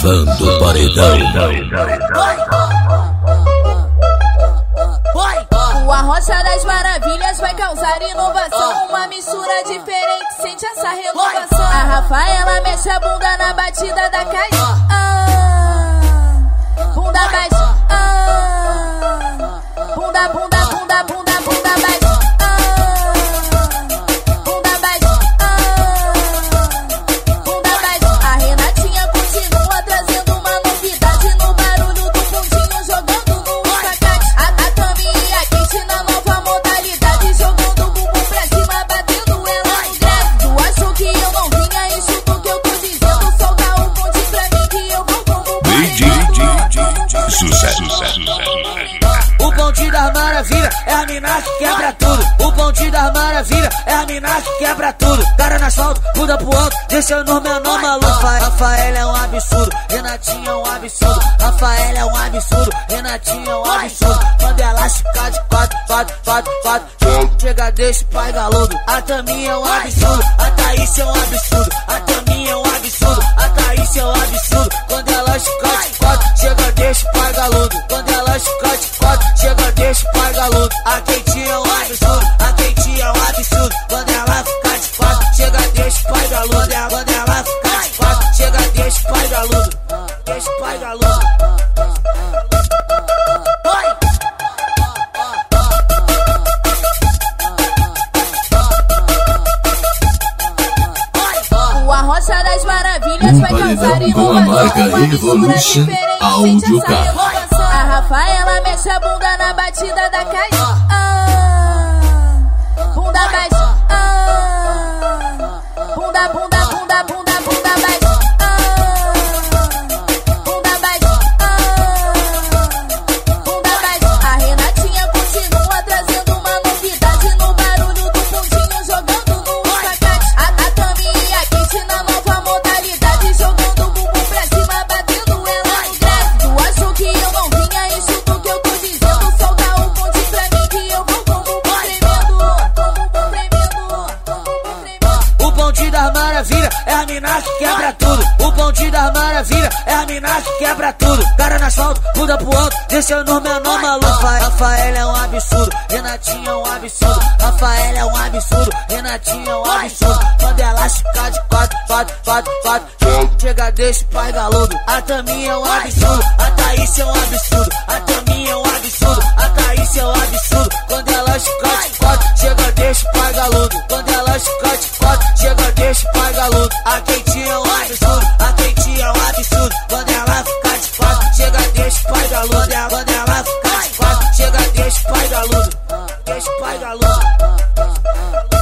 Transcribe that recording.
Gravando o paredão. O Arrocha das Maravilhas vai causar inovação. Uma mistura diferente, sente essa renovação. A Rafaela mexe a bunda na batida da caixa. Bunda baixa. Bunda, bunda, bunda, bunda, bunda baixa. Bunda baixa. Bunda baixa. A Renatinha continua trazendo uma novidade no barulho do fundinho, jogando no espacate. A Tami e a Kate na nova modalidade, jogando o bumbum pra cima, batendo ela no grave. Tu achou que eu não vinha? Escuta o que eu tô dizendo. Solta o ponte pra mim que eu vou como Sucesso. O bonde das maravilha é a mina que quebra tudo. O bonde das maravilha é a mina que quebra tudo. Cara no asfalto, muda pro alto, deixando o menor maluco. Rafaela é um absurdo, Renatinha é um absurdo. Rafaela é um absurdo, Renatinha é um absurdo. Quando ela fica de quatro, chega, deixa o pai galudo. A Taminha é um absurdo, a Thaís é um absurdo. A Taminha é um absurdo, a Thaís é um absurdo. Quando ela fica de quatro, chega, deixa o pai galudo. Quando ela fica de quatro, chega, deixa o pai galudo. A Kate é um absurdo, a Kate é um absurdo. Quando ela fica de quatro, chega, deixa o pai galudo. Quando ela fica de quatro, chega, deixa o pai galudo. Deixa o pai galudo. O Arrocha das Maravilhas vai causar paredão com a marca Evolution Audio Car. A Rafaela mexe a bunda na batida da caixa. Bunda baixa. Bunda, bunda, bunda, bunda, bunda baixa. Bunda baixa. Bunda baixa. A Renatinha continua trazendo uma novidade no barulho do fundinho, jogando no espacate. A Tami e a Kate na nova modalidade, jogando o bumbum pra cima, batendo ela no grave. Tu achou que eu não vinha? Escuta o que eu tô dizendo. Solta o ponte pra mim que eu vou como um tremendo. O bonde das maravilha é a mina que quebra tudo. O bonde das maravilha é a mina que quebra tudo. Cara no asfalto, muda pro alto, deixando o menor maluco. Rafaela é um absurdo, Renatinha é um absurdo. Rafaela é um absurdo, Renatinha é um absurdo. Quando ela fica de quatro, chega, deixa o pai galudo. A Taminha é um absurdo, a Thaís é um absurdo. A Taminha é um absurdo, a Thaís é um absurdo. Quando ela fica de quatro, chega, deixa o pai galudo. Quando ela fica de quatro, chega, deixa o pai galudo. A Kate é um absurdo, a Kate é um absurdo. Quando ela fica de quatro, chega, deixa o pai galudo. Quando ela fica de quatro, chega, deixa o pai galudo. Deixa o pai galudo.